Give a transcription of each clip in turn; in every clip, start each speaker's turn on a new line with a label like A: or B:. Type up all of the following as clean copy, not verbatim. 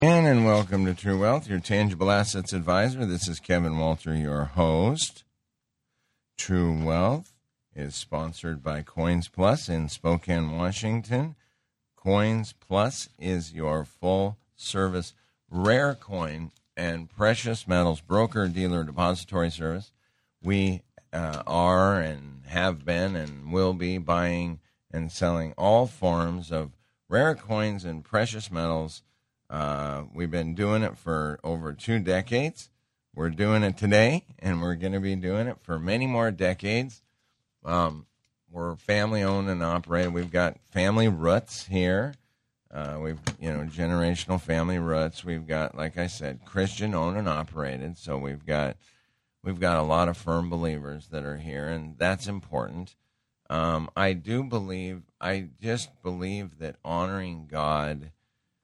A: And welcome to True Wealth, your tangible assets advisor. This is Kevin Walter, your host. True Wealth is sponsored by Coins Plus in Spokane, Washington. Coins Plus is your full-service rare coin and precious metals broker, dealer, depository service. We are and have been and will be buying and selling all forms of rare coins and precious metals. We've been doing it for over 2 decades. We're doing it today, and we're going to be doing it for many more decades. We're family-owned and operated. We've got family roots here. We've, generational family roots. We've got, like I said, Christian-owned and operated. So we've got a lot of firm believers that are here, and that's important. I just believe that honoring God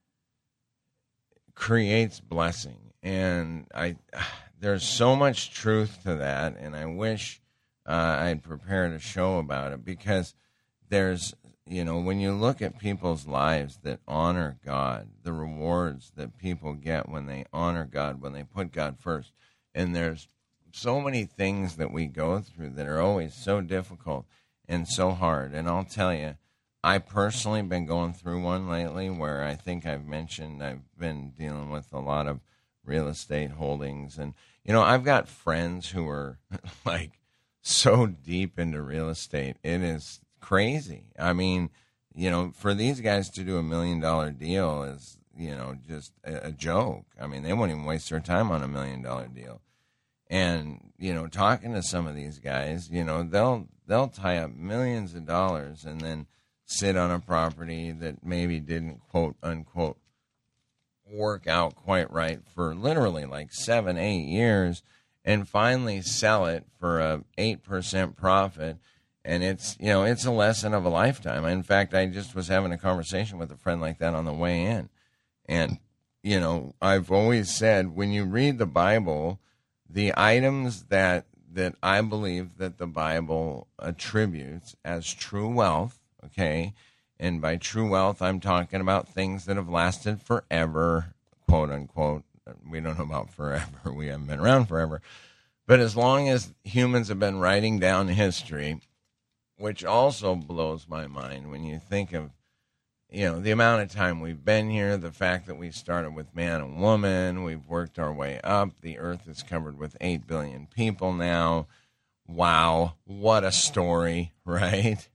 A: creates blessing, and there's so much truth to that, and I wish I'd prepared a show about it, because there's, when you look at people's lives that honor God, the rewards that people get when they honor God, when they put God first, and there's so many things that we go through that are always so difficult and so hard, and I'll tell you, I personally been going through one lately where I think I've mentioned I've been dealing with a lot of real estate holdings. And, I've got friends who are like so deep into real estate. It is crazy. I mean, for these guys to do $1 million deal is, just a joke. I mean, they won't even waste their time on $1 million deal. And, talking to some of these guys, they'll tie up millions of dollars and then sit on a property that maybe didn't, quote unquote, work out quite right for literally like 7-8 years, and finally sell it for a 8% profit. And it's a lesson of a lifetime. In fact, I just was having a conversation with a friend like that on the way in. And, I've always said, when you read the Bible, the items that I believe that the Bible attributes as true wealth, okay, and by true wealth, I'm talking about things that have lasted forever, quote unquote. We don't know about forever. We haven't been around forever. But as long as humans have been writing down history, which also blows my mind when you think of, the amount of time we've been here, the fact that we started with man and woman, we've worked our way up. The earth is covered with 8 billion people now. Wow, what a story, right?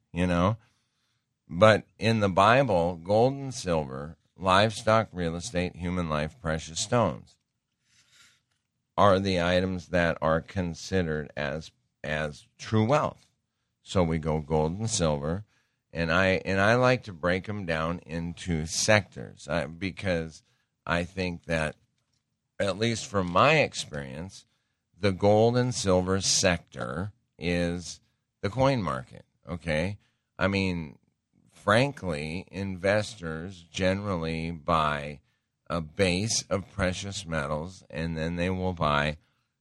A: But in the Bible, gold and silver, livestock, real estate, human life, precious stones are the items that are considered as true wealth. So we go gold and silver, and I like to break them down into sectors because I think that, at least from my experience, the gold and silver sector is the coin market, okay? I mean, frankly, investors generally buy a base of precious metals, and then they will buy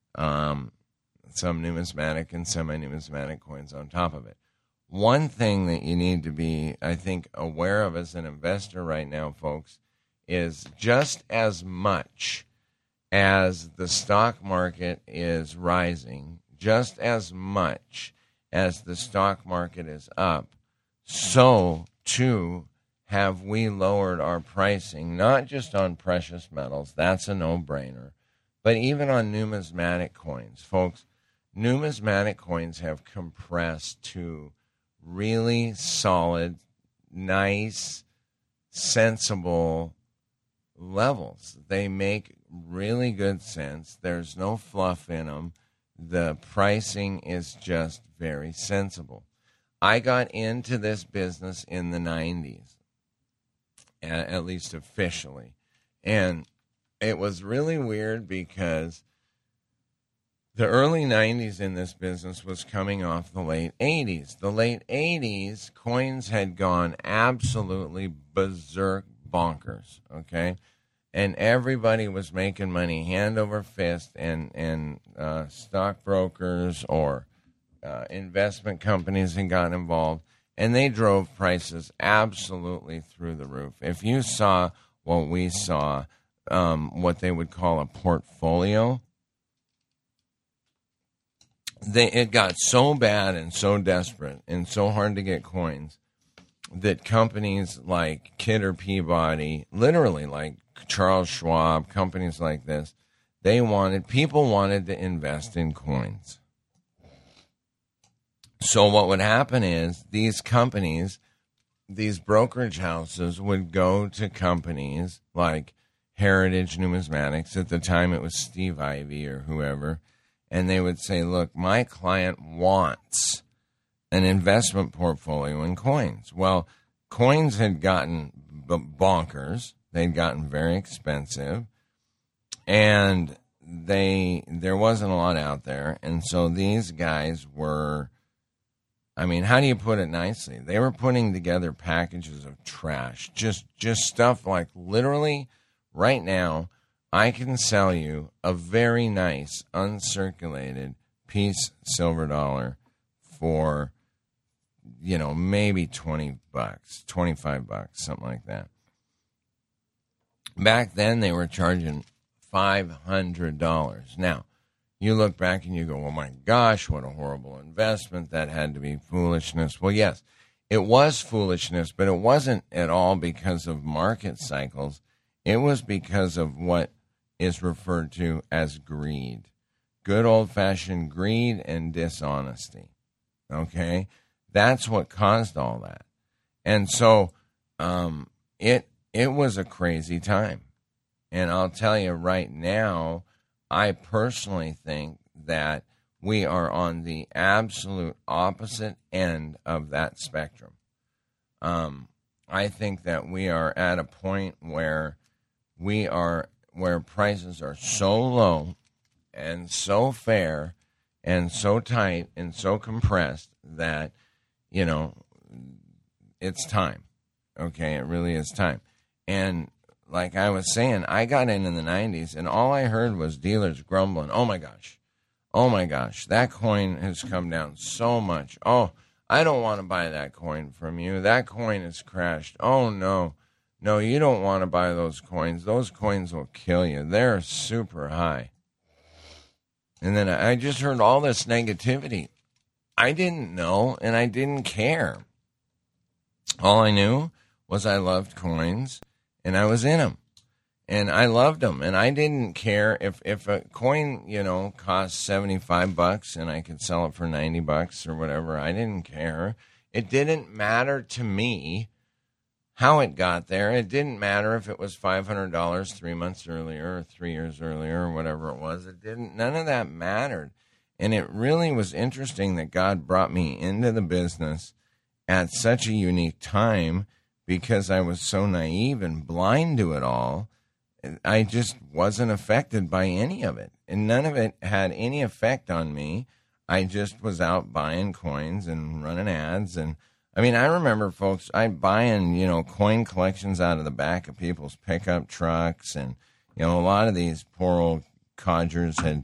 A: some numismatic and semi-numismatic coins on top of it. One thing that you need to be, I think, aware of as an investor right now, folks, is just as much as the stock market is rising, just as much as the stock market is up, so too have we lowered our pricing, not just on precious metals, that's a no-brainer, but even on numismatic coins. Folks, numismatic coins have compressed to really solid, nice, sensible levels. They make really good sense. There's no fluff in them. The pricing is just very sensible. I got into this business in the 90s, at least officially. And it was really weird because the early 90s in this business was coming off the late 80s. The late 80s, coins had gone absolutely berserk bonkers, okay? And everybody was making money hand over fist, and stockbrokers or investment companies had gotten involved, and they drove prices absolutely through the roof. If you saw what we saw, what they would call a portfolio. It got so bad and so desperate and so hard to get coins that companies like Kidder Peabody, literally like Charles Schwab, companies like this, people wanted to invest in coins. So what would happen is these companies, these brokerage houses would go to companies like Heritage Numismatics. At the time it was Steve Ivy or whoever. And they would say, look, my client wants an investment portfolio in coins. Well, coins had gotten bonkers. They'd gotten very expensive. And there wasn't a lot out there. And so these guys were, I mean, how do you put it nicely? They were putting together packages of trash. Just stuff like literally right now, I can sell you a very nice uncirculated piece silver dollar for, maybe $20, $25, something like that. Back then they were charging $500. Now, you look back and you go, oh my gosh, what a horrible investment. That had to be foolishness. Well, yes, it was foolishness, but it wasn't at all because of market cycles. It was because of what is referred to as greed. Good old-fashioned greed and dishonesty. Okay? That's what caused all that. And so it was a crazy time. And I'll tell you right now, I personally think that we are on the absolute opposite end of that spectrum. I think that we are at a point where prices are so low and so fair and so tight and so compressed that, it's time. Okay, it really is time. And like I was saying, I got in the 90s, and all I heard was dealers grumbling, oh my gosh, that coin has come down so much. Oh, I don't want to buy that coin from you. That coin has crashed. Oh, no, you don't want to buy those coins. Those coins will kill you. They're super high. And then I just heard all this negativity. I didn't know, and I didn't care. All I knew was I loved coins, and I was in them. And I loved them, and I didn't care if a coin, cost $75 and I could sell it for $90 or whatever. I didn't care. It didn't matter to me how it got there. It didn't matter if it was $500 3 months earlier or 3 years earlier or whatever it was. None of that mattered. And it really was interesting that God brought me into the business at such a unique time because I was so naive and blind to it all. I just wasn't affected by any of it. And none of it had any effect on me. I just was out buying coins and running ads. And I mean, I remember, folks, buying, coin collections out of the back of people's pickup trucks. And, a lot of these poor old codgers had,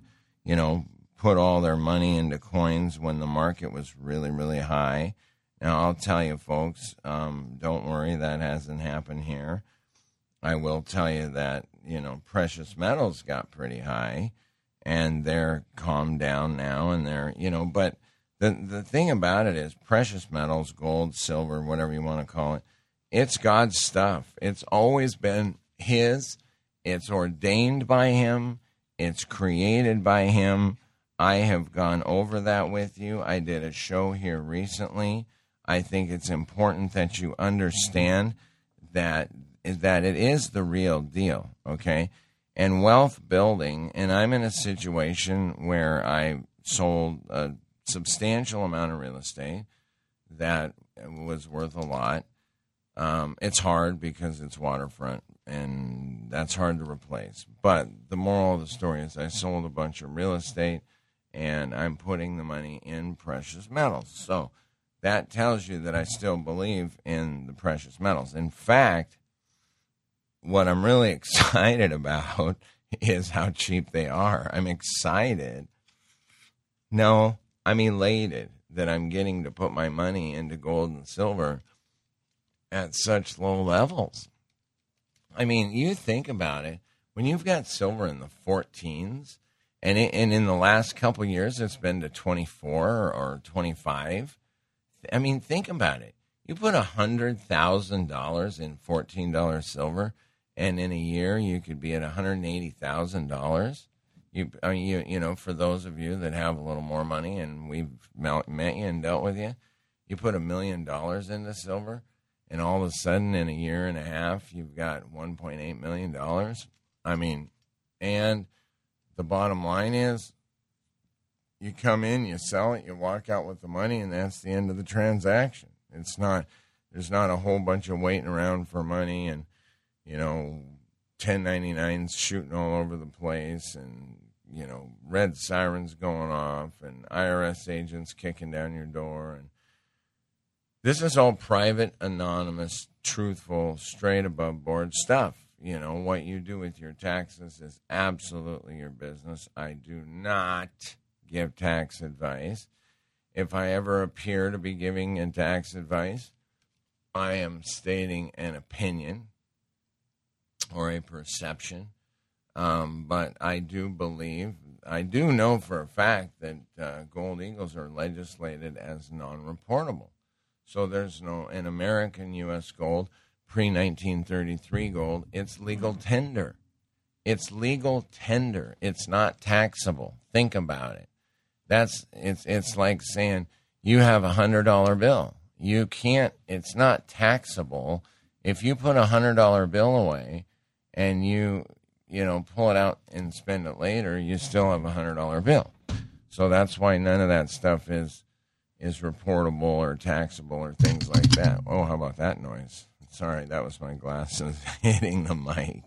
A: put all their money into coins when the market was really, really high. Now, I'll tell you, folks, don't worry, that hasn't happened here. I will tell you that, precious metals got pretty high, and they're calmed down now, and they're, but the thing about it is precious metals, gold, silver, whatever you want to call it, it's God's stuff. It's always been His. It's ordained by Him. It's created by Him. I have gone over that with you. I did a show here recently. I think it's important that you understand that it is the real deal, okay? And wealth building, and I'm in a situation where I sold a substantial amount of real estate that was worth a lot. It's hard because it's waterfront, and that's hard to replace. But the moral of the story is I sold a bunch of real estate, and I'm putting the money in precious metals. So that tells you that I still believe in the precious metals. In fact, what I'm really excited about is how cheap they are. I'm excited. No, I'm elated that I'm getting to put my money into gold and silver at such low levels. I mean, you think about it. when you've got silver in the 14s, and in the last couple of years it's been to 24 or 25. I mean, think about it. You put $100,000 in $14 silver, and in a year you could be at $180,000. You know, for those of you that have a little more money, and we've met you and dealt with you, you put $1 million into silver, and all of a sudden in a year and a half you've got $1.8 million. I mean, and the bottom line is, you come in, you sell it, you walk out with the money, and that's the end of the transaction. There's not a whole bunch of waiting around for money and, 1099s shooting all over the place and, red sirens going off and IRS agents kicking down your door. And this is all private, anonymous, truthful, straight above board stuff. What you do with your taxes is absolutely your business. I do not give tax advice. If I ever appear to be giving a tax advice, I am stating an opinion or a perception. But I do know for a fact that gold eagles are legislated as non-reportable. So there's in American U.S. gold, pre-1933 gold, it's legal tender. It's legal tender. It's not taxable. Think about it. It's like saying you have $100 bill. You can't, it's not taxable. If you put $100 bill away and you pull it out and spend it later, you still have $100 bill. So that's why none of that stuff is reportable or taxable or things like that. Oh, how about that noise? Sorry, that was my glasses hitting the mic.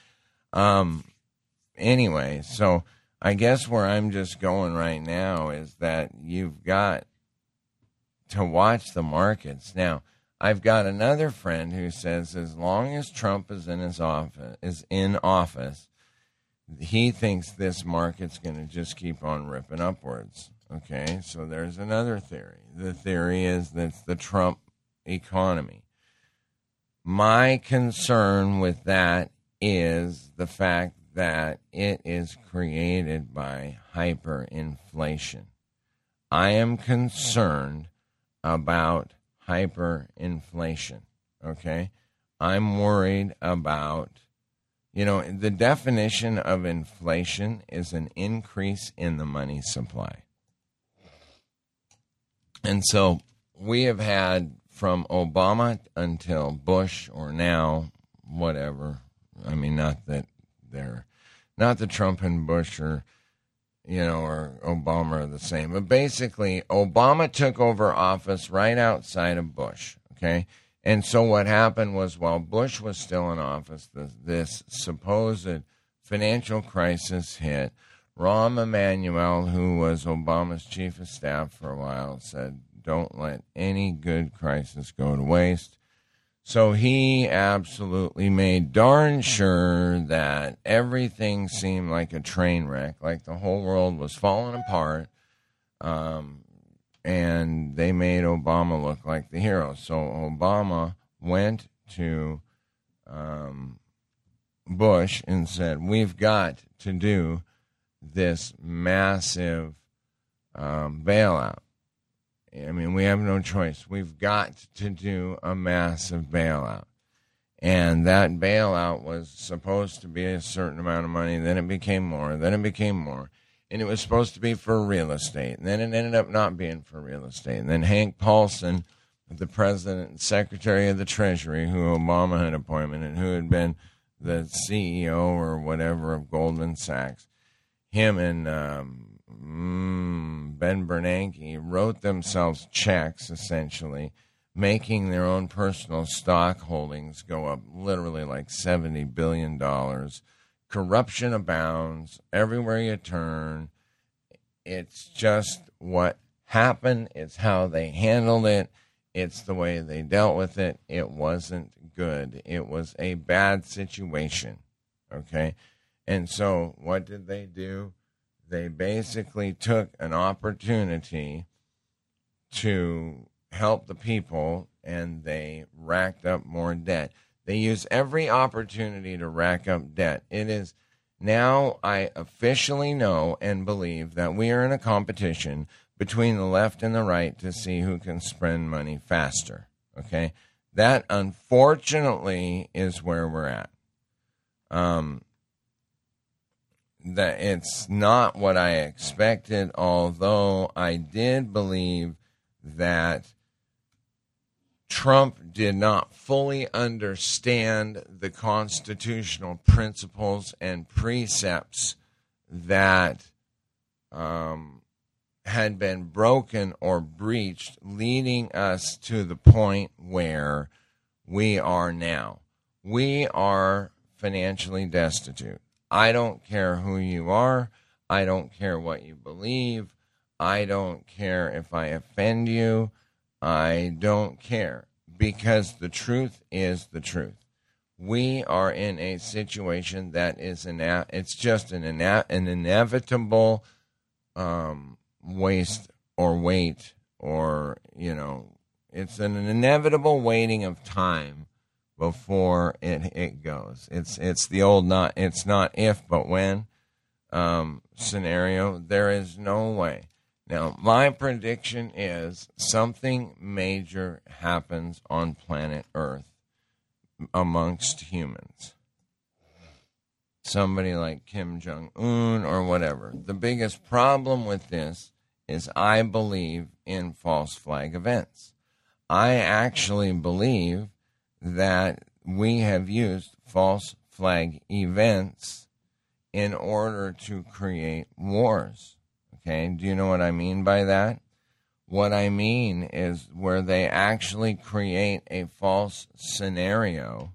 A: Anyway, so I guess where I'm just going right now is that you've got to watch the markets. Now, I've got another friend who says as long as Trump is in office, he thinks this market's going to just keep on ripping upwards. Okay, so there's another theory. The theory is that's the Trump economy. My concern with that is the fact that it is created by hyperinflation. I am concerned about hyperinflation, okay? I'm worried about, the definition of inflation is an increase in the money supply. And so we have had from Obama until Bush or now, whatever. I mean, not that Trump and Bush or Obama are the same. But basically, Obama took over office right outside of Bush, okay? And so what happened was while Bush was still in office, this supposed financial crisis hit. Rahm Emanuel, who was Obama's chief of staff for a while, said, don't let any good crisis go to waste. So he absolutely made darn sure that everything seemed like a train wreck, like the whole world was falling apart, and they made Obama look like the hero. So Obama went to Bush and said, we've got to do this massive bailout. I mean, we have no choice. We've got to do a massive bailout. And that bailout was supposed to be a certain amount of money. Then it became more. Then it became more. And it was supposed to be for real estate. And then it ended up not being for real estate. And then Hank Paulson, the president and secretary of the Treasury, who Obama had appointed and who had been the CEO or whatever of Goldman Sachs, him and Ben Bernanke wrote themselves checks, essentially, making their own personal stock holdings go up literally like $70 billion. Corruption abounds everywhere you turn. It's just what happened. It's how they handled it. It's the way they dealt with it. It wasn't good. It was a bad situation, okay? And so what did they do? They basically took an opportunity to help the people, and they racked up more debt. They use every opportunity to rack up debt. It is now I officially know and believe that we are in a competition between the left and the right to see who can spend money faster. Okay? That, unfortunately, is where we're at. That it's not what I expected, although I did believe that Trump did not fully understand the constitutional principles and precepts that had been broken or breached, leading us to the point where we are now. We are financially destitute. I don't care who you are. I don't care what you believe. I don't care if I offend you. I don't care, because the truth is the truth. We are in a situation that is it's just an inevitable waste or wait, or, it's an inevitable waiting of time before it goes. It's the old it's not if but when scenario. There is no way. Now, my prediction is something major happens on planet Earth amongst humans. Somebody like Kim Jong-un or whatever. The biggest problem with this is I believe in false flag events. I actually believe that we have used false flag events in order to create wars. Okay, do you know what I mean by that? What I mean is where they actually create a false scenario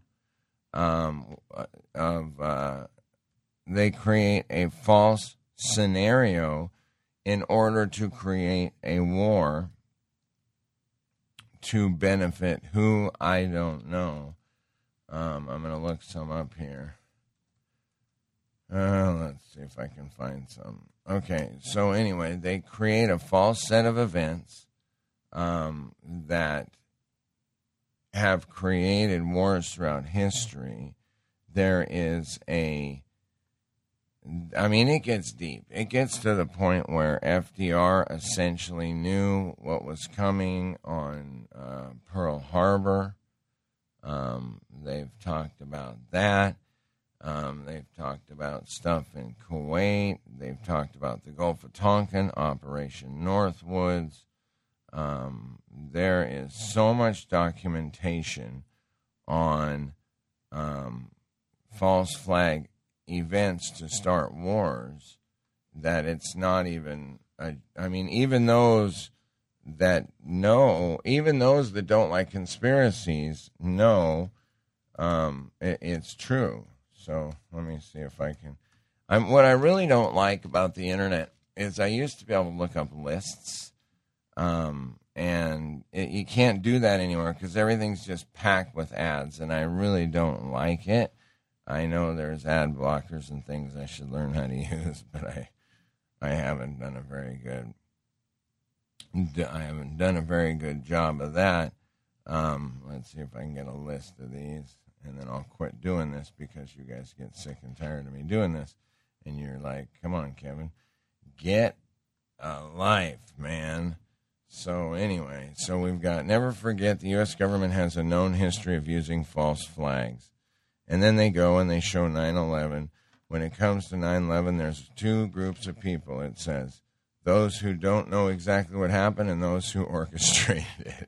A: they create a false scenario in order to create a war to benefit who, I don't know. I'm going to look some up here. Let's see if I can find some. Okay, so anyway, they create a false set of events that have created wars throughout history. There is it gets deep. It gets to the point where FDR essentially knew what was coming on Pearl Harbor. They've talked about that. They've talked about stuff in Kuwait. They've talked about the Gulf of Tonkin, Operation Northwoods. There is so much documentation on false flag events to start wars that it's not even even those that know, even those that don't like conspiracies know it's true. So let me see if I can. What I really don't like about the internet is I used to be able to look up lists, and you can't do that anymore because everything's just packed with ads, and I really don't like it. I know there's ad blockers and things I should learn how to use, but I haven't done a very good job of that. Let's see if I can get a list of these, and then I'll quit doing this because you guys get sick and tired of me doing this, and you're like, come on, Kevin, get a life, man. So anyway, we've got, never forget the U.S. government has a known history of using false flags. And then they go and they show 9/11. When it comes to 9/11, there's two groups of people, it says. Those who don't know exactly what happened and those who orchestrated it.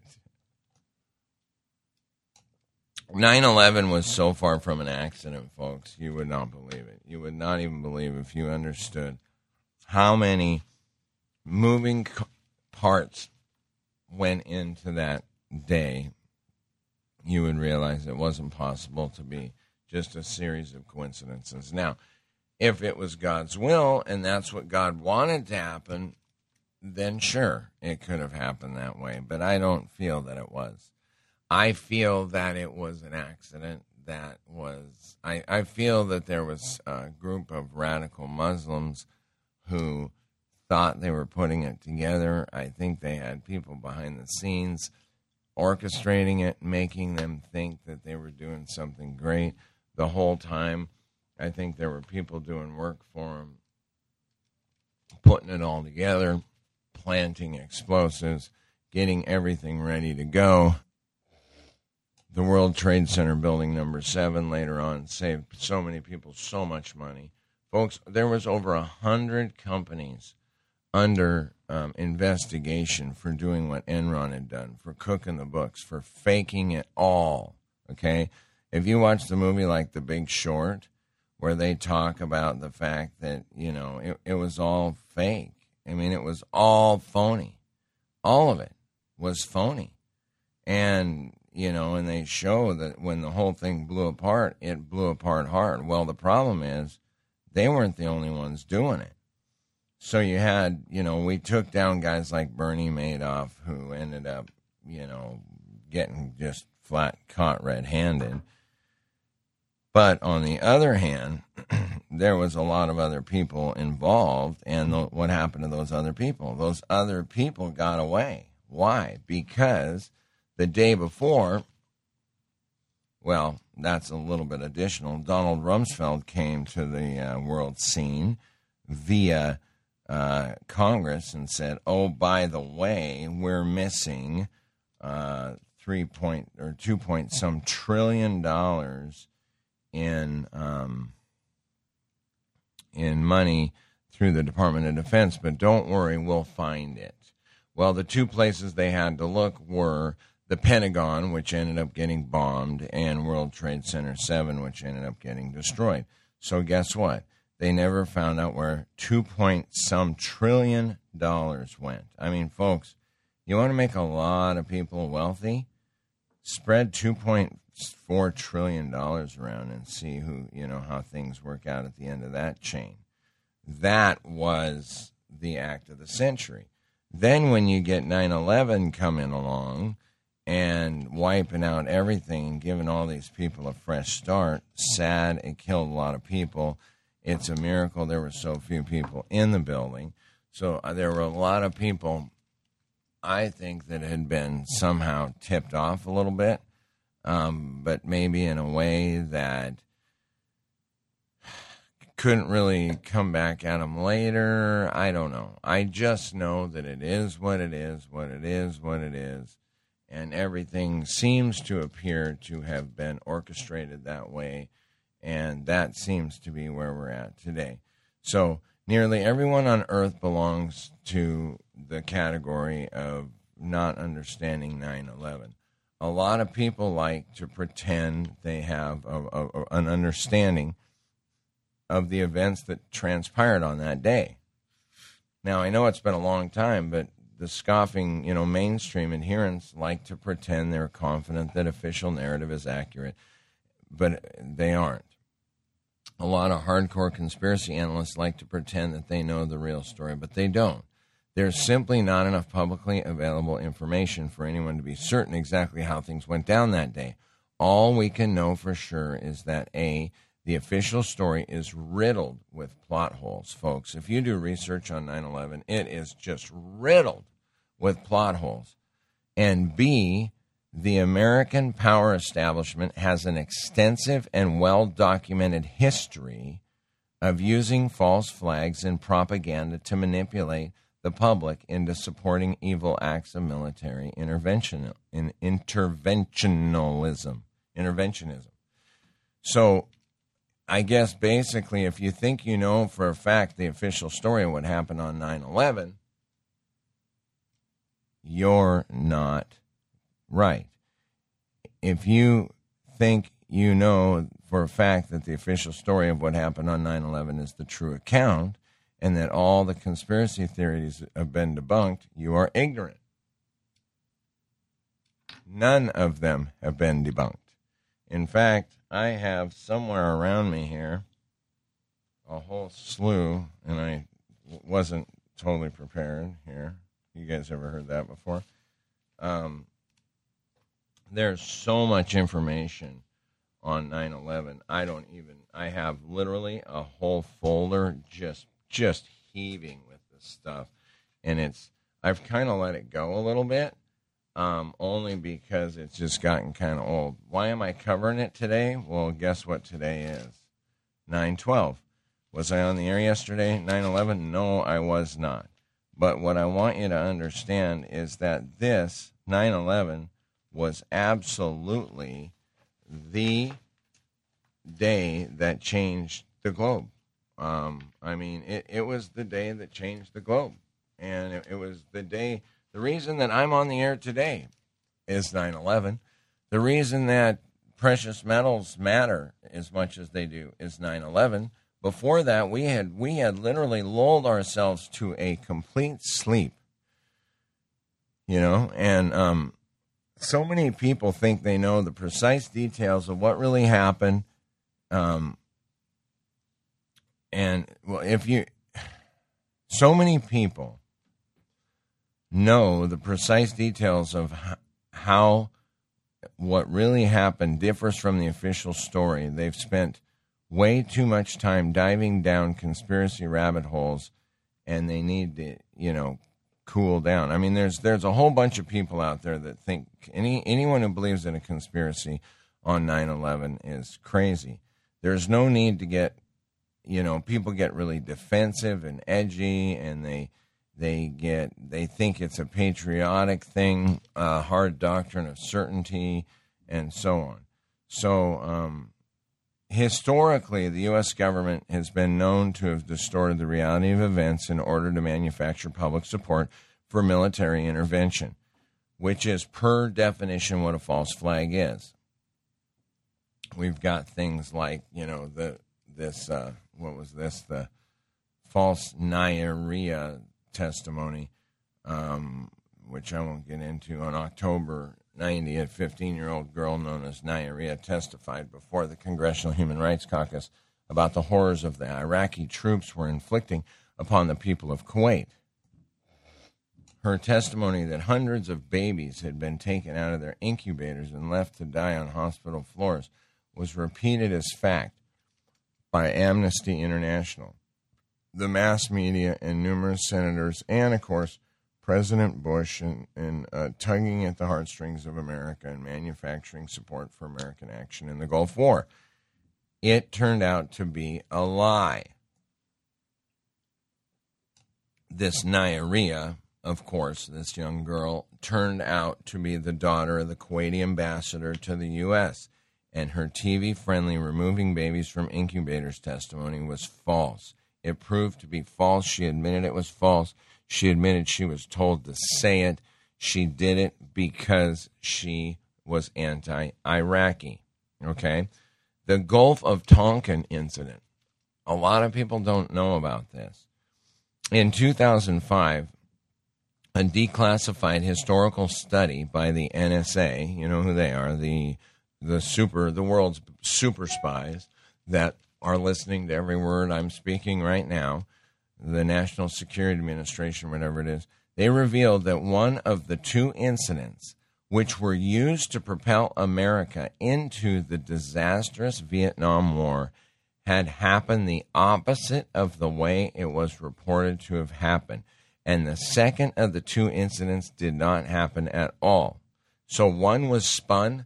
A: 9/11 was so far from an accident, folks, you would not believe it. You would not even believe if you understood how many moving parts went into that day. You would realize it wasn't possible to be just a series of coincidences. Now, if it was God's will and that's what God wanted to happen, then sure, it could have happened that way. But I don't feel that it was. I feel that it was an accident. I feel that there was a group of radical Muslims who thought they were putting it together. I think they had people behind the scenes orchestrating it, making them think that they were doing something great the whole time. I think there were people doing work for them, putting it all together, planting explosives, getting everything ready to go. The World Trade Center building number 7 later on saved so many people so much money. Folks, there was over 100 companies under investigation for doing what Enron had done, for cooking the books, for faking it all, okay? If you watch the movie like The Big Short, where they talk about the fact that, it was all fake. I mean, it was all phony. All of it was phony. And, and they show that when the whole thing blew apart, it blew apart hard. Well, the problem is they weren't the only ones doing it. So you had, we took down guys like Bernie Madoff, who ended up, getting just flat caught red-handed. But on the other hand, there was a lot of other people involved, and what happened to those other people? Those other people got away. Why? Because the day before, well, that's a little bit additional, Donald Rumsfeld came to the world scene via Congress and said, oh, by the way, we're missing $2 point some trillion in money through the Department of Defense, but don't worry, we'll find it. Well, the two places they had to look were the Pentagon, which ended up getting bombed, and World Trade Center 7, which ended up getting destroyed. So guess what? They never found out where $2 point some trillion went. I mean, folks, you want to make a lot of people wealthy? Spread $2.4 trillion around and see how things work out at the end of that chain. That was the act of the century. Then when you get 9/11 coming along and wiping out everything and giving all these people a fresh start, sad, it killed a lot of people. It's a miracle there were so few people in the building. So there were a lot of people, I think, that had been somehow tipped off a little bit, but maybe in a way that couldn't really come back at them later. I don't know. I just know that it is what it is, what it is, what it is, and everything seems to appear to have been orchestrated that way, and that seems to be where we're at today. So nearly everyone on Earth belongs to the category of not understanding 9/11. A lot of people like to pretend they have an understanding of the events that transpired on that day. Now, I know it's been a long time, but the scoffing, mainstream adherents like to pretend they're confident that official narrative is accurate, but they aren't. A lot of hardcore conspiracy analysts like to pretend that they know the real story, but they don't. There's simply not enough publicly available information for anyone to be certain exactly how things went down that day. All we can know for sure is that, A, the official story is riddled with plot holes, folks. If you do research on 9/11, it is just riddled with plot holes. And B, the American power establishment has an extensive and well-documented history of using false flags and propaganda to manipulate the public into supporting evil acts of military interventionism. So I guess basically if you think you know for a fact the official story of what happened on 9/11, you're not right. If you think you know for a fact that the official story of what happened on 9/11 is the true account and that all the conspiracy theories have been debunked, you are ignorant. None of them have been debunked. In fact, I have somewhere around me here a whole slew, and I wasn't totally prepared here. You guys ever heard that before? There's so much information on 9/11. I have literally a whole folder just heaving with this stuff. And I've kind of let it go a little bit. only because it's just gotten kind of old. Why am I covering it today? Well, guess what today is? 9/12. Was I on the air yesterday, 9/11? No, I was not. But what I want you to understand is that this 9/11 was absolutely the day that changed the globe. It was the day that changed the globe. And it was the day, the reason that I'm on the air today is 9/11. The reason that precious metals matter as much as they do is 9/11. Before that, we had literally lulled ourselves to a complete sleep. And so many people think they know the precise details of what really happened. So many people know the precise details of how what really happened differs from the official story. They've spent way too much time diving down conspiracy rabbit holes, and they need to, cool down. I mean, there's a whole bunch of people out there that think anyone who believes in a conspiracy on 9/11 is crazy. There's no need to get, people get really defensive and edgy, and they think it's a patriotic thing, a hard doctrine of certainty, and so on. So, historically, the U.S. government has been known to have distorted the reality of events in order to manufacture public support for military intervention, which is per definition what a false flag is. We've got things like, the false Nayaria testimony, which I won't get into. On October 90, a 15-year-old girl known as Nayaria testified before the Congressional Human Rights Caucus about the horrors of the Iraqi troops were inflicting upon the people of Kuwait. Her testimony that hundreds of babies had been taken out of their incubators and left to die on hospital floors was repeated as fact by Amnesty International, the mass media, and numerous senators, and, of course, President Bush, and tugging at the heartstrings of America and manufacturing support for American action in the Gulf War. It turned out to be a lie. This Nayaria, of course, this young girl, turned out to be the daughter of the Kuwaiti ambassador to the U.S., and her TV-friendly removing babies from incubators testimony was false. It proved to be false. She admitted it was false. She admitted she was told to say it. She did it because she was anti-Iraqi. Okay? The Gulf of Tonkin incident. A lot of people don't know about this. In 2005, a declassified historical study by the NSA, you know who they are, the world's super spies that are listening to every word I'm speaking right now, the National Security Administration, whatever it is, they revealed that one of the two incidents which were used to propel America into the disastrous Vietnam War had happened the opposite of the way it was reported to have happened. And the second of the two incidents did not happen at all. So one was spun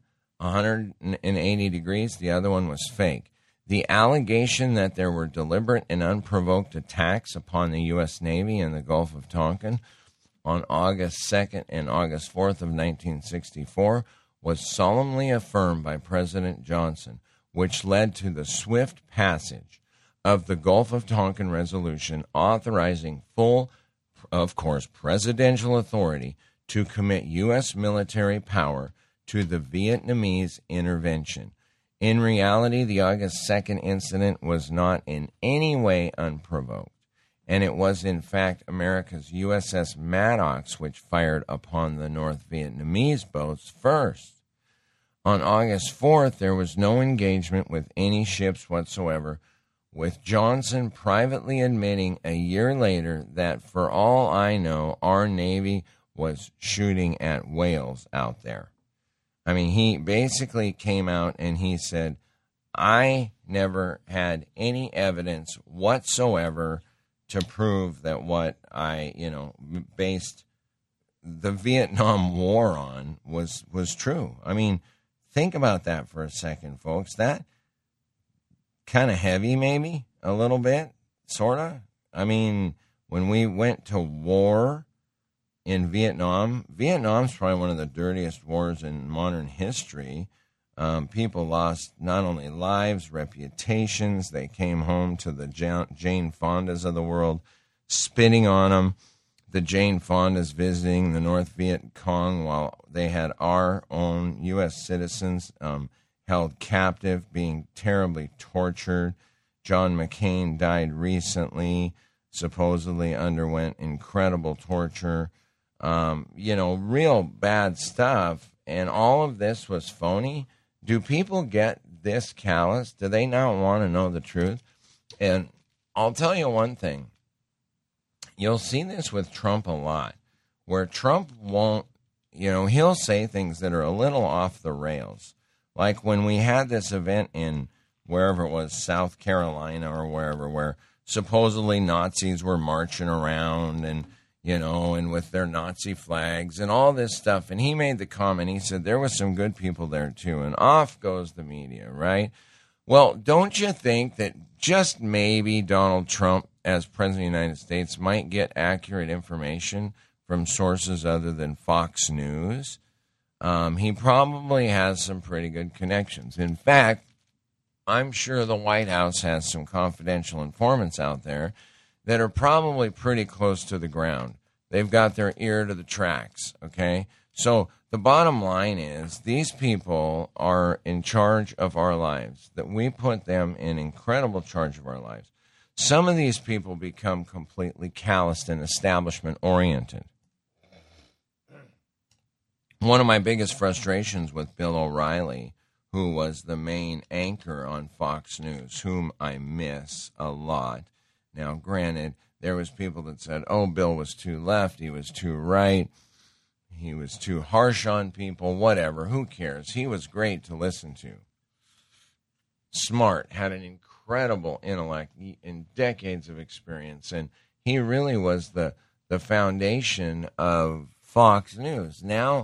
A: 180 degrees, the other one was fake. The allegation that there were deliberate and unprovoked attacks upon the U.S. Navy in the Gulf of Tonkin on August 2nd and August 4th of 1964 was solemnly affirmed by President Johnson, which led to the swift passage of the Gulf of Tonkin Resolution authorizing full, of course, presidential authority to commit U.S. military power to the Vietnamese intervention. In reality, the August 2nd incident was not in any way unprovoked, and it was, in fact, America's USS Maddox which fired upon the North Vietnamese boats first. On August 4th, there was no engagement with any ships whatsoever, with Johnson privately admitting a year later that, for all I know, our Navy was shooting at whales out there. I mean, he basically came out and he said, I never had any evidence whatsoever to prove that what I, based the Vietnam War on was true. I mean, think about that for a second, folks. That kind of heavy, maybe a little bit, sort of. I mean, when we went to war in Vietnam, Vietnam's probably one of the dirtiest wars in modern history. People lost not only lives, reputations. They came home to the Jane Fondas of the world, spitting on them. The Jane Fondas visiting the North Viet Cong while they had our own U.S. citizens held captive, being terribly tortured. John McCain died recently, supposedly underwent incredible torture. Real bad stuff. And all of this was phony. Do people get this callous? Do they not want to know the truth? And I'll tell you one thing. You'll see this with Trump a lot, where Trump won't, he'll say things that are a little off the rails. Like when we had this event in wherever it was, South Carolina or wherever, where supposedly Nazis were marching around and with their Nazi flags and all this stuff. And he made the comment, he said there was some good people there too. And off goes the media, right? Well, don't you think that just maybe Donald Trump, as President of the United States, might get accurate information from sources other than Fox News? He probably has some pretty good connections. In fact, I'm sure the White House has some confidential informants out there that are probably pretty close to the ground. They've got their ear to the tracks, okay? So the bottom line is these people are in charge of our lives, that we put them in incredible charge of our lives. Some of these people become completely calloused and establishment-oriented. One of my biggest frustrations with Bill O'Reilly, who was the main anchor on Fox News, whom I miss a lot. Now, granted, there was people that said, oh, Bill was too left, he was too right, he was too harsh on people, whatever, who cares? He was great to listen to. Smart, had an incredible intellect and decades of experience, and he really was the foundation of Fox News. Now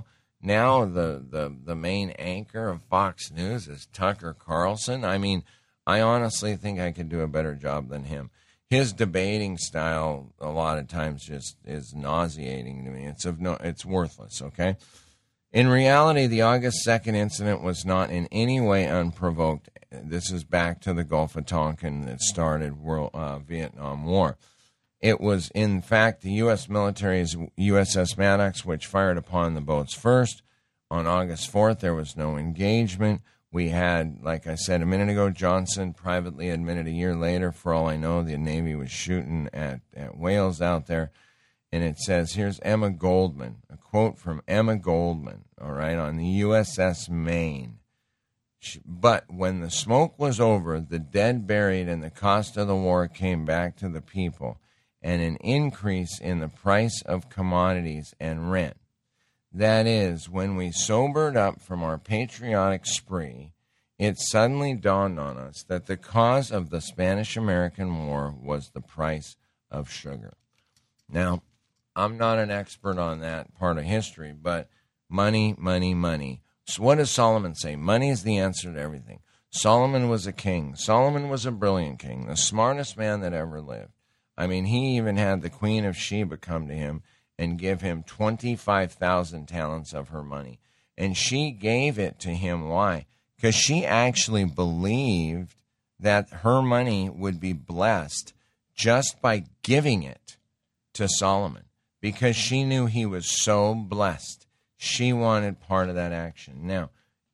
A: the main anchor of Fox News is Tucker Carlson. I mean, I honestly think I could do a better job than him. His debating style a lot of times just is nauseating to me. It's worthless, okay? In reality, the August 2nd incident was not in any way unprovoked. This is back to the Gulf of Tonkin that started Vietnam War. It was, in fact, the U.S. military's USS Maddox, which fired upon the boats first. On August 4th, there was no engagement. We had, like I said a minute ago, Johnson privately admitted a year later, for all I know, the Navy was shooting at whales out there. And it says, here's Emma Goldman, a quote from Emma Goldman, all right, on the USS Maine. But when the smoke was over, the dead buried and the cost of the war came back to the people, and an increase in the price of commodities and rent. That is, when we sobered up from our patriotic spree, it suddenly dawned on us that the cause of the Spanish-American War was the price of sugar. Now, I'm not an expert on that part of history, but money, money, money. So what does Solomon say? Money is the answer to everything. Solomon was a king. Solomon was a brilliant king, the smartest man that ever lived. I mean, he even had the Queen of Sheba come to him and give him 25,000 talents of her money. And she gave it to him. Why? Because she actually believed that her money would be blessed just by giving it to Solomon, because she knew he was so blessed. She wanted part of that action. Now,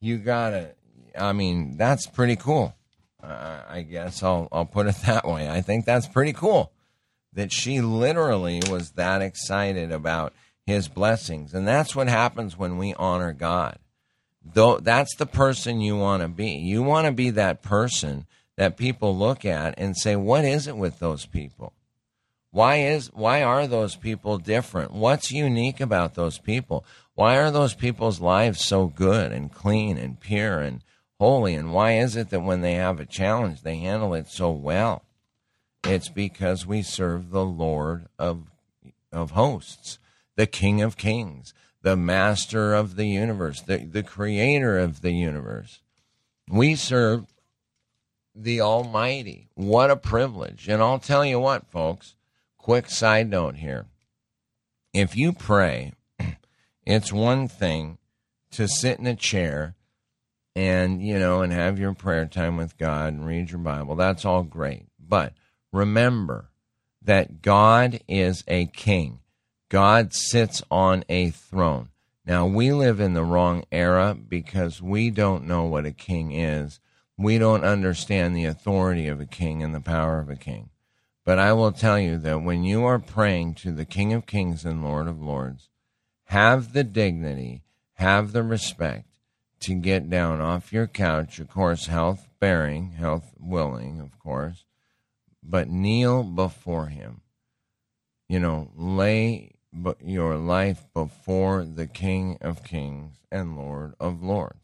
A: that's pretty cool. I guess I'll put it that way. I think that's pretty cool that she literally was that excited about his blessings. And that's what happens when we honor God. Though that's the person you want to be. You want to be that person that people look at and say, what is it with those people? Why are those people different? What's unique about those people? Why are those people's lives so good and clean and pure and holy? And why is it that when they have a challenge, they handle it so well? It's because we serve the Lord of hosts. the King of Kings, the Master of the universe, the Creator of the universe. We serve the Almighty. What a privilege. And I'll tell you what, folks, quick side note here. If you pray, it's one thing to sit in a chair and, and have your prayer time with God and read your Bible. That's all great. But remember that God is a king. God sits on a throne. Now, we live in the wrong era because we don't know what a king is. We don't understand the authority of a king and the power of a king. But I will tell you that when you are praying to the King of Kings and Lord of Lords, have the dignity, have the respect to get down off your couch, of course, health willing, of course, but kneel before him. Lay your life before the King of Kings and Lord of Lords.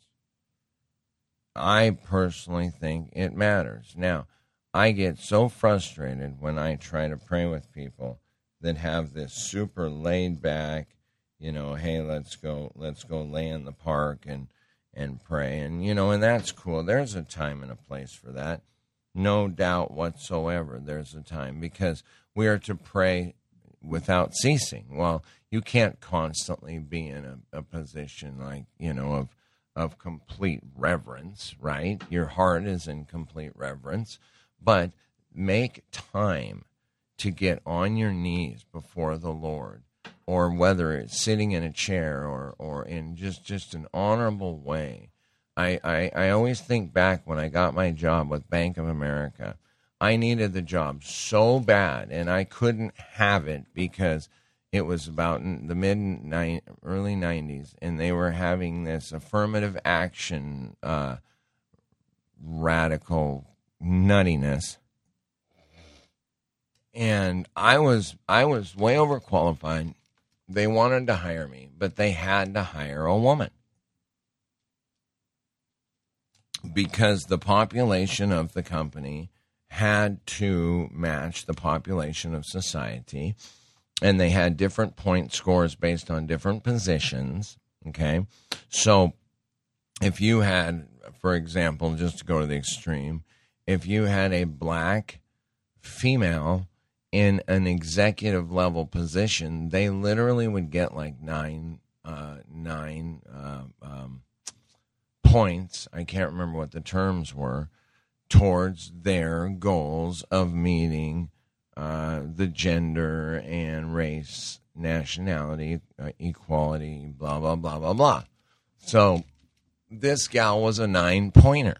A: I personally think it matters. Now, I get so frustrated when I try to pray with people that have this super laid back, hey, let's go lay in the park and pray. And that's cool. There's a time and a place for that. No doubt whatsoever there's a time, because we are to pray without ceasing. Well, you can't constantly be in a position like, of complete reverence, right? Your heart is in complete reverence, but make time to get on your knees before the Lord, or whether it's sitting in a chair or in just an honorable way. I always think back when I got my job with Bank of America. I needed the job so bad, and I couldn't have it because it was about in the early 90s, and they were having this affirmative action radical nuttiness. And I was way overqualified. They wanted to hire me, but they had to hire a woman because the population of the company had to match the population of society, and they had different point scores based on different positions, okay? So if you had, for example, just to go to the extreme, if you had a black female in an executive level position, they literally would get like nine points. I can't remember what the terms were, towards their goals of meeting the gender and race, nationality, equality, blah, blah, blah, blah, blah. So this gal was a 9-pointer.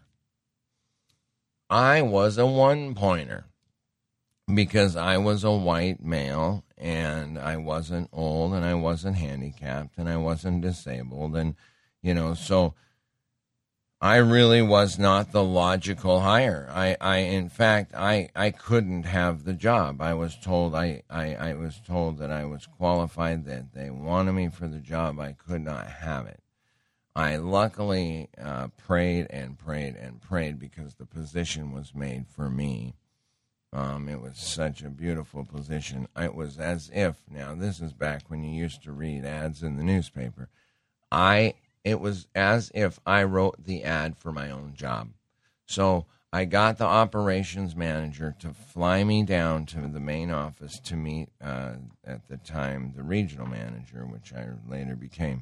A: I was a 1-pointer because I was a white male and I wasn't old and I wasn't handicapped and I wasn't disabled. And, so I really was not the logical hire. In fact, I couldn't have the job. I was told I was told that I was qualified, that they wanted me for the job. I could not have it. I luckily prayed and prayed and prayed because the position was made for me. It was such a beautiful position. It was as if, now this is back when you used to read ads in the newspaper. It was as if I wrote the ad for my own job. So I got the operations manager to fly me down to the main office to meet, at the time, the regional manager, which I later became.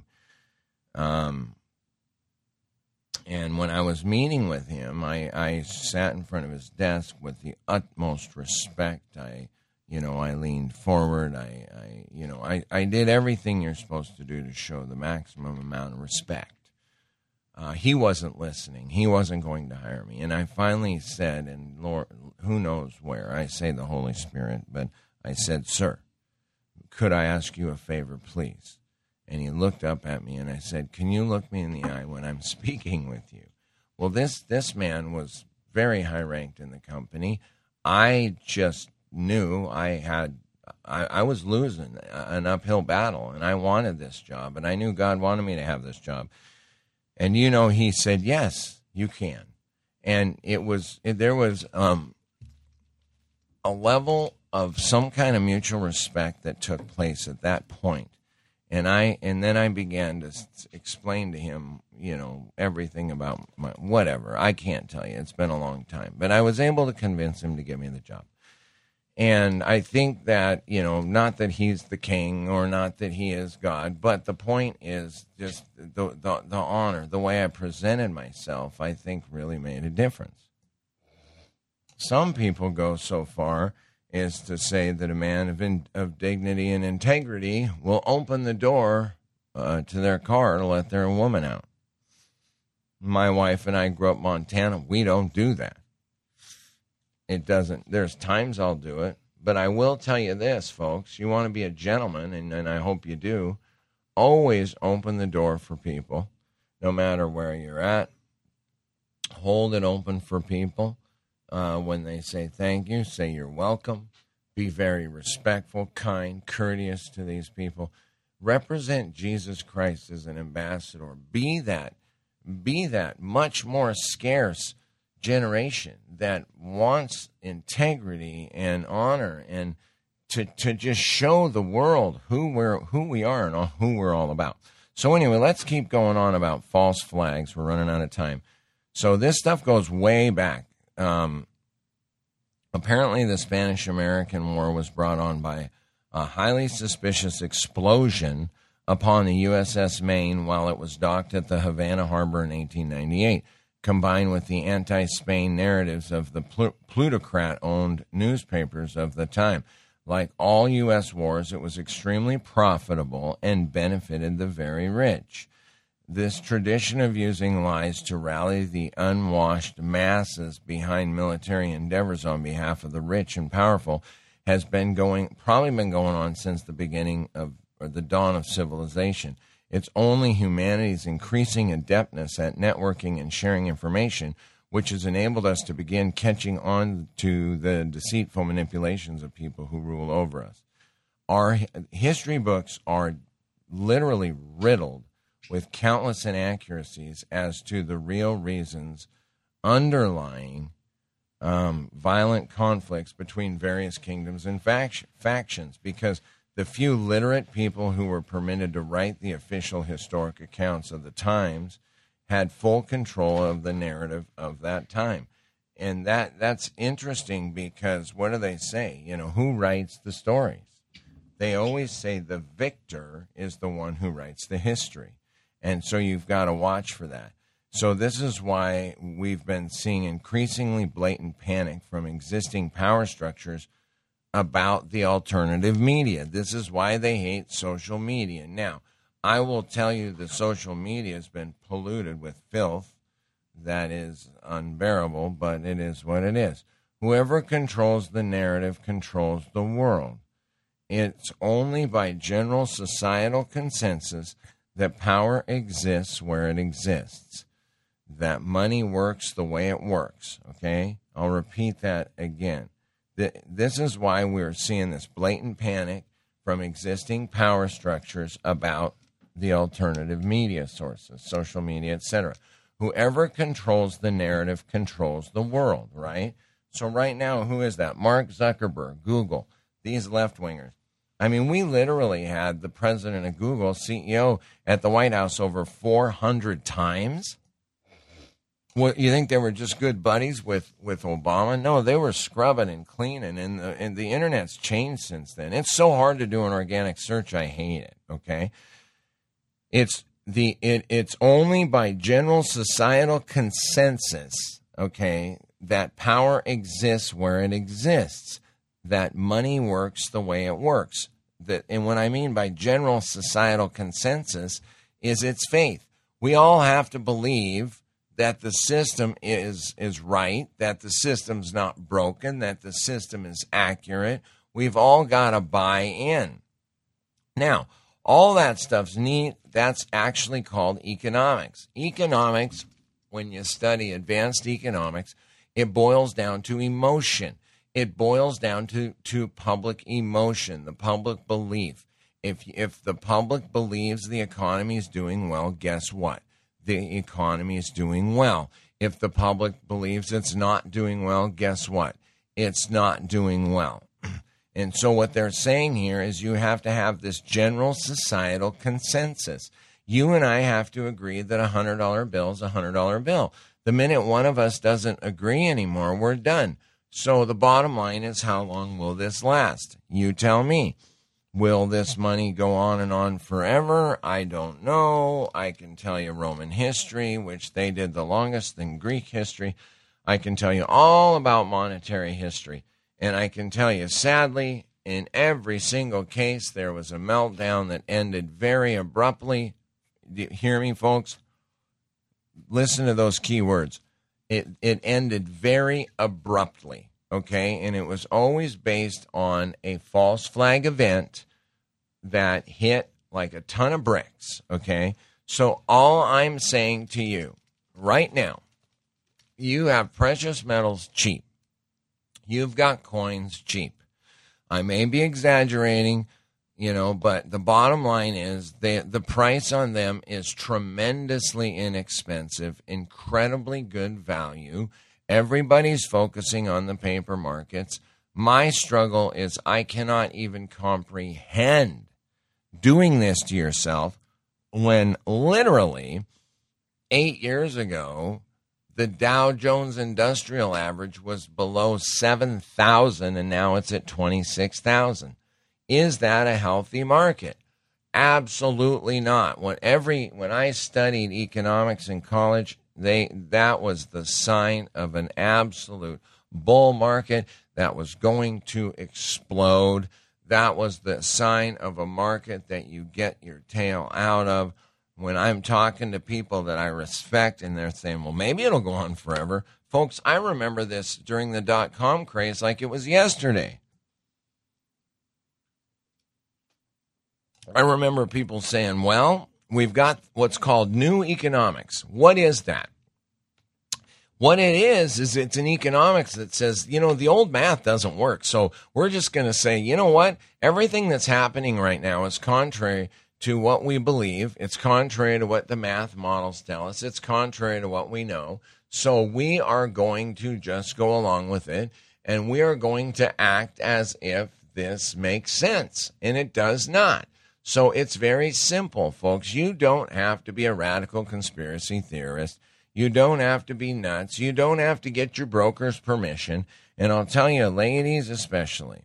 A: And when I was meeting with him, I sat in front of his desk with the utmost respect. I leaned forward. I did everything you're supposed to do to show the maximum amount of respect. He wasn't listening. He wasn't going to hire me. And I finally said, and Lord, who knows where, I say the Holy Spirit, but I said, "Sir, could I ask you a favor, please?" And he looked up at me, and I said, "Can you look me in the eye when I'm speaking with you?" Well, this man was very high-ranked in the company. I just knew I was losing an uphill battle, and I wanted this job, and I knew God wanted me to have this job. And he said, "Yes, you can." And there was a level of some kind of mutual respect that took place at that point. And then I began to explain to him, everything about whatever. I can't tell you. It's been a long time. But I was able to convince him to give me the job. And I think that, not that he's the king or not that he is God, but the point is just the honor, the way I presented myself, I think really made a difference. Some people go so far as to say that a man of dignity and integrity will open the door to their car to let their woman out. My wife and I grew up in Montana. We don't do that. It doesn't. There's times I'll do it, but I will tell you this, folks. You want to be a gentleman, and I hope you do. Always open the door for people, no matter where you're at. Hold it open for people. When they say thank you, say you're welcome. Be very respectful, kind, courteous to these people. Represent Jesus Christ as an ambassador. Be that much more scarce generation that wants integrity and honor, and to just show the world who we are and who we're all about. So anyway, let's keep going on about false flags. We're running out of time. So this stuff goes way back. Apparently the Spanish-American War was brought on by a highly suspicious explosion upon the USS Maine while it was docked at the Havana Harbor in 1898, combined with the anti-Spain narratives of the plutocrat-owned newspapers of the time. Like all U.S. wars, it was extremely profitable and benefited the very rich. This tradition of using lies to rally the unwashed masses behind military endeavors on behalf of the rich and powerful has probably been going on since the beginning of, or the dawn of civilization. It's only humanity's increasing adeptness at networking and sharing information which has enabled us to begin catching on to the deceitful manipulations of people who rule over us. Our history books are literally riddled with countless inaccuracies as to the real reasons underlying violent conflicts between various kingdoms and factions, because the few literate people who were permitted to write the official historic accounts of the times had full control of the narrative of that time. And that's interesting because what do they say? Who writes the stories? They always say the victor is the one who writes the history. And so you've got to watch for that. So this is why we've been seeing increasingly blatant panic from existing power structures about the alternative media. This is why they hate social media. Now, I will tell you that social media has been polluted with filth that is unbearable, but it is what it is. Whoever controls the narrative controls the world. It's only by general societal consensus that power exists where it exists, that money works the way it works, okay? I'll repeat that again. This is why we're seeing this blatant panic from existing power structures about the alternative media sources, social media, etc. Whoever controls the narrative controls the world, right? So right now, who is that? Mark Zuckerberg, Google, these left-wingers. I mean, we literally had the president of Google, CEO, at the White House over 400 times. What, you think they were just good buddies with Obama? No, they were scrubbing and cleaning, and the internet's changed since then. It's so hard to do an organic search, I hate it, okay? It's only by general societal consensus, okay, that power exists where it exists, that money works the way it works. And what I mean by general societal consensus is it's faith. We all have to believe that the system is right, that the system's not broken, that the system is accurate. We've all got to buy in. Now, all that stuff's neat. That's actually called economics. Economics, when you study advanced economics, it boils down to emotion. It boils down to public emotion, the public belief. If the public believes the economy is doing well, guess what? The economy is doing well. If the public believes it's not doing well, guess what? It's not doing well. And so what they're saying here is you have to have this general societal consensus. You and I have to agree that a $100 bill is a $100 bill. The minute one of us doesn't agree anymore, we're done. So the bottom line is, how long will this last? You tell me. Will this money go on and on forever? I don't know. I can tell you Roman history, which they did the longest, than Greek history. I can tell you all about monetary history. And I can tell you, sadly, in every single case, there was a meltdown that ended very abruptly. Do you hear me, folks? Listen to those key words. It ended very abruptly, okay? And it was always based on a false flag event that hit like a ton of bricks, okay? So all I'm saying to you right now, you have precious metals cheap. You've got coins cheap. I may be exaggerating, but the bottom line is the price on them is tremendously inexpensive, incredibly good value. Everybody's focusing on the paper markets. My struggle is I cannot even comprehend doing this to yourself when literally 8 years ago, the Dow Jones Industrial Average was below 7,000, and now it's at 26,000. Is that a healthy market? Absolutely not. When I studied economics in college, that was the sign of an absolute bull market that was going to explode. That was the sign of a market that you get your tail out of. When I'm talking to people that I respect and they're saying, well, maybe it'll go on forever. Folks, I remember this during the dot-com craze like it was yesterday. I remember people saying, well, we've got what's called new economics. What is that? What it is it's an economics that says, the old math doesn't work. So we're just going to say, you know what? Everything that's happening right now is contrary to what we believe. It's contrary to what the math models tell us. It's contrary to what we know. So we are going to just go along with it, and we are going to act as if this makes sense, and it does not. So it's very simple, folks. You don't have to be a radical conspiracy theorist. You don't have to be nuts. You don't have to get your broker's permission. And I'll tell you, ladies especially,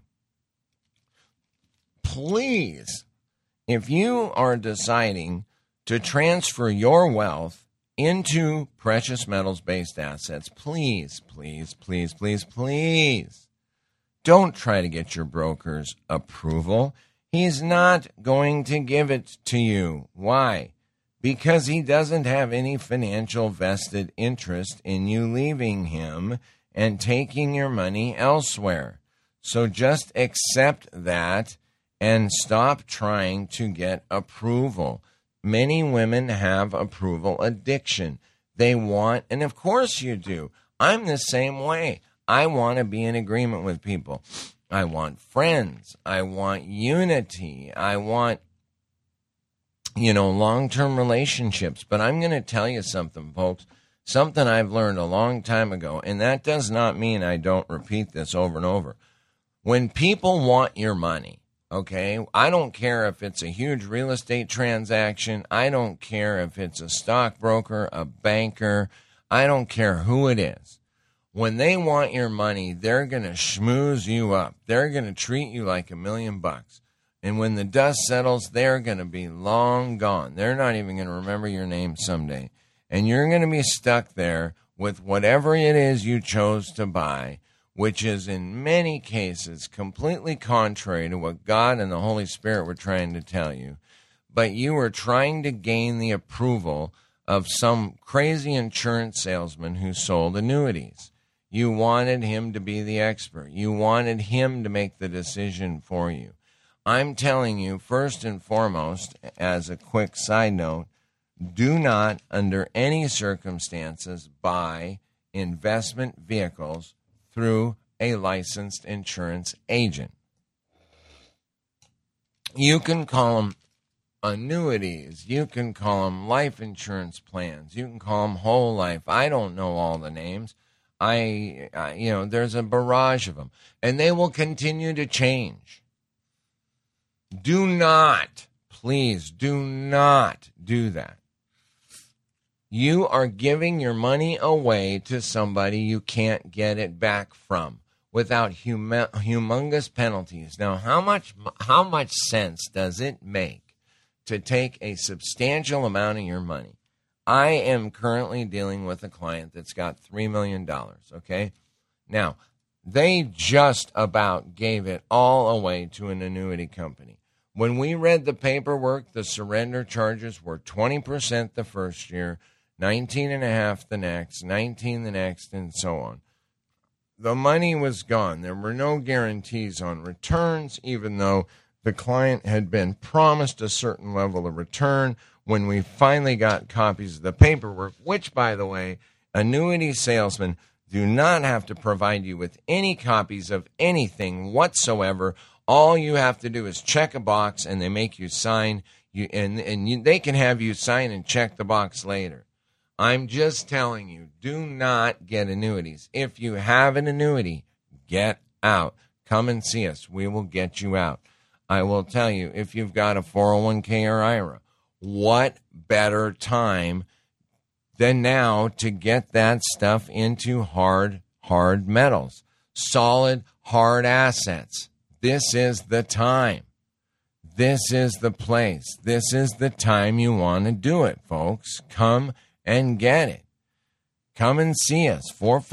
A: please, if you are deciding to transfer your wealth into precious metals-based assets, please, please, please, please, please, don't try to get your broker's approval. He's not going to give it to you. Why? Because he doesn't have any financial vested interest in you leaving him and taking your money elsewhere. So just accept that and stop trying to get approval. Many women have approval addiction. They want, and of course you do. I'm the same way. I want to be in agreement with people. I want friends. I want unity. I want, long-term relationships. But I'm going to tell you something, folks, something I've learned a long time ago, and that does not mean I don't repeat this over and over. When people want your money, okay, I don't care if it's a huge real estate transaction. I don't care if it's a stockbroker, a banker. I don't care who it is. When they want your money, they're going to schmooze you up. They're going to treat you like $1 million. And when the dust settles, they're going to be long gone. They're not even going to remember your name someday. And you're going to be stuck there with whatever it is you chose to buy, which is in many cases completely contrary to what God and the Holy Spirit were trying to tell you. But you were trying to gain the approval of some crazy insurance salesman who sold annuities. You wanted him to be the expert. You wanted him to make the decision for you. I'm telling you, first and foremost, as a quick side note, do not, under any circumstances, buy investment vehicles through a licensed insurance agent. You can call them annuities. You can call them life insurance plans. You can call them whole life. I don't know all the names. There's a barrage of them, and they will continue to change. Do not, please do not do that. You are giving your money away to somebody you can't get it back from without humongous penalties. Now, how much sense does it make to take a substantial amount of your money? I am currently dealing with a client that's got $3 million, okay? Now, they just about gave it all away to an annuity company. When we read the paperwork, the surrender charges were 20% the first year, 19.5% the next, 19% the next, and so on. The money was gone. There were no guarantees on returns, even though the client had been promised a certain level of return. When we finally got copies of the paperwork, which, by the way, annuity salesmen do not have to provide you with any copies of anything whatsoever. All you have to do is check a box, and they make you sign. They can have you sign and check the box later. I'm just telling you, do not get annuities. If you have an annuity, get out. Come and see us. We will get you out. I will tell you, if you've got a 401k or IRA, what better time than now to get that stuff into hard metals, solid, hard assets. This is the time. This is the place. This is the time you want to do it, folks. Come and get it. Come and see us.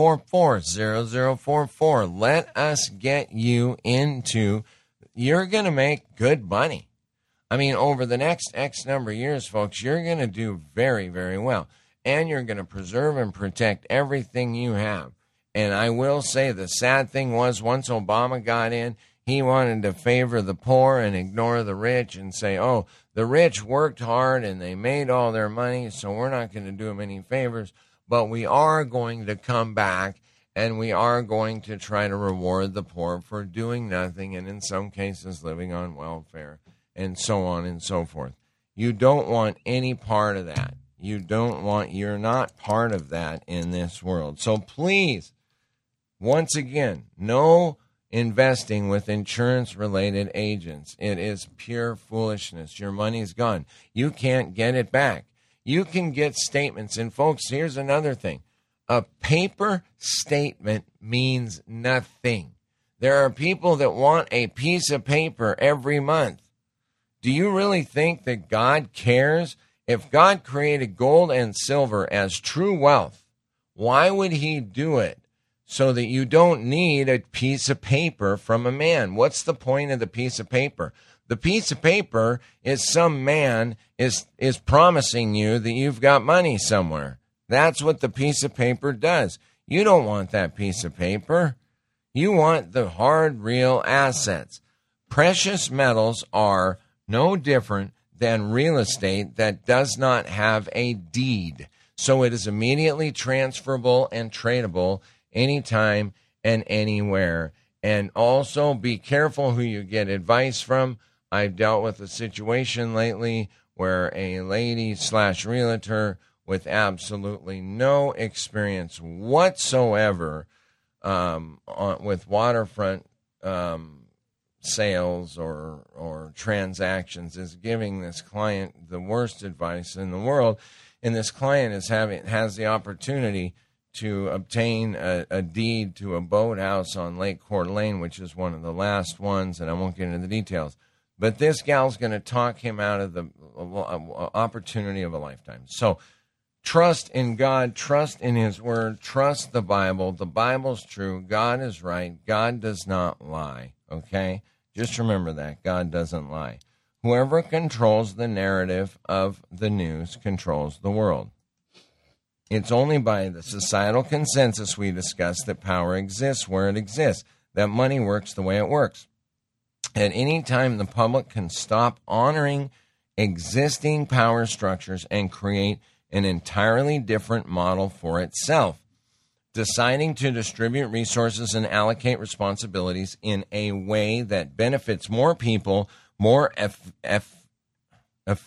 A: 444-0044. Let us get you into, you're going to make good money. I mean, over the next X number of years, folks, you're going to do very, very well. And you're going to preserve and protect everything you have. And I will say the sad thing was once Obama got in, he wanted to favor the poor and ignore the rich and say, oh, the rich worked hard and they made all their money, so we're not going to do them any favors. But we are going to come back and we are going to try to reward the poor for doing nothing and in some cases living on welfare and so on and so forth. You don't want any part of that. You're not part of that in this world. So please, once again, no investing with insurance-related agents. It is pure foolishness. Your money's gone. You can't get it back. You can get statements. And folks, here's another thing. A paper statement means nothing. There are people that want a piece of paper every month. Do you really think that God cares? If God created gold and silver as true wealth, why would he do it? So that you don't need a piece of paper from a man. What's the point of the piece of paper? The piece of paper is some man is promising you that you've got money somewhere. That's what the piece of paper does. You don't want that piece of paper. You want the hard, real assets. Precious metals are no different than real estate that does not have a deed. So it is immediately transferable and tradable anytime and anywhere. And also be careful who you get advice from. I've dealt with a situation lately where a lady/realtor with absolutely no experience whatsoever with waterfront sales or transactions is giving this client the worst advice in the world. And this client has the opportunity to obtain a deed to a boathouse on Lake Coeur d'Alene, which is one of the last ones, and I won't get into the details. But this gal's going to talk him out of the opportunity of a lifetime. So trust in God, trust in his word, trust the Bible. The Bible's true. God is right. God does not lie, okay? Just remember that. God doesn't lie. Whoever controls the narrative of the news controls the world. It's only by the societal consensus we discuss that power exists where it exists, that money works the way it works. At any time, the public can stop honoring existing power structures and create an entirely different model for itself, deciding to distribute resources and allocate responsibilities in a way that benefits more people more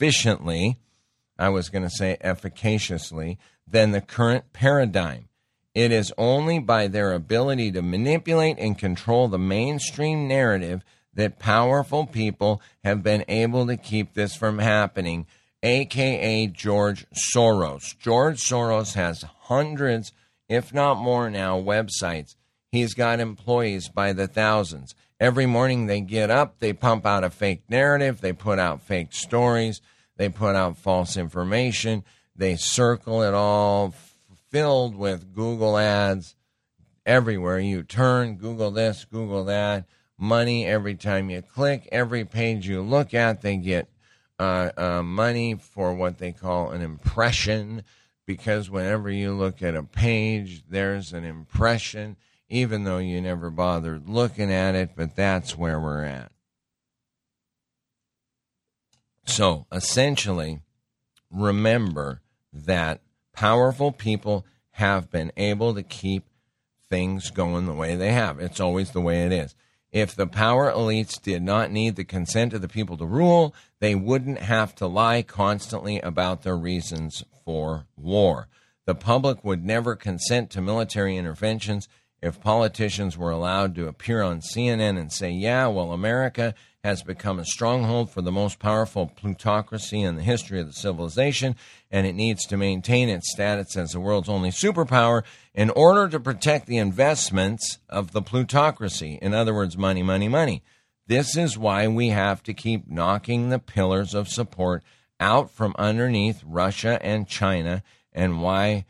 A: efficiently, I was going to say efficaciously, than the current paradigm. It is only by their ability to manipulate and control the mainstream narrative that powerful people have been able to keep this from happening, a.k.a. George Soros. George Soros has hundreds, if not more now, websites. He's got employees by the thousands. Every morning they get up, they pump out a fake narrative, they put out fake stories, they put out false information, they circle it all filled with Google ads everywhere you turn. Google this, Google that. Money every time you click. Every page you look at, they get money for what they call an impression, because whenever you look at a page, there's an impression, even though you never bothered looking at it, but that's where we're at. So, essentially, remember that powerful people have been able to keep things going the way they have. It's always the way it is. If the power elites did not need the consent of the people to rule, they wouldn't have to lie constantly about their reasons for war. The public would never consent to military interventions if politicians were allowed to appear on CNN and say, yeah, well, America has become a stronghold for the most powerful plutocracy in the history of the civilization, and it needs to maintain its status as the world's only superpower in order to protect the investments of the plutocracy. In other words, money, money, money. This is why we have to keep knocking the pillars of support out from underneath Russia and China, and why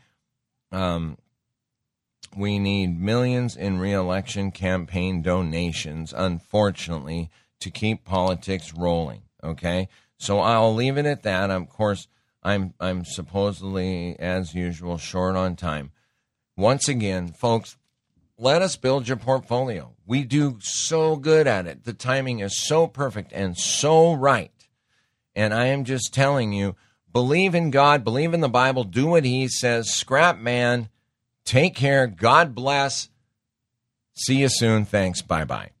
A: we need millions in re-election campaign donations, unfortunately, to keep politics rolling, okay? So I'll leave it at that. Of course, I'm supposedly, as usual, short on time. Once again, folks, let us build your portfolio. We do so good at it. The timing is so perfect and so right. And I am just telling you, believe in God, believe in the Bible, do what he says, scrap man, take care, God bless, see you soon, thanks, bye-bye.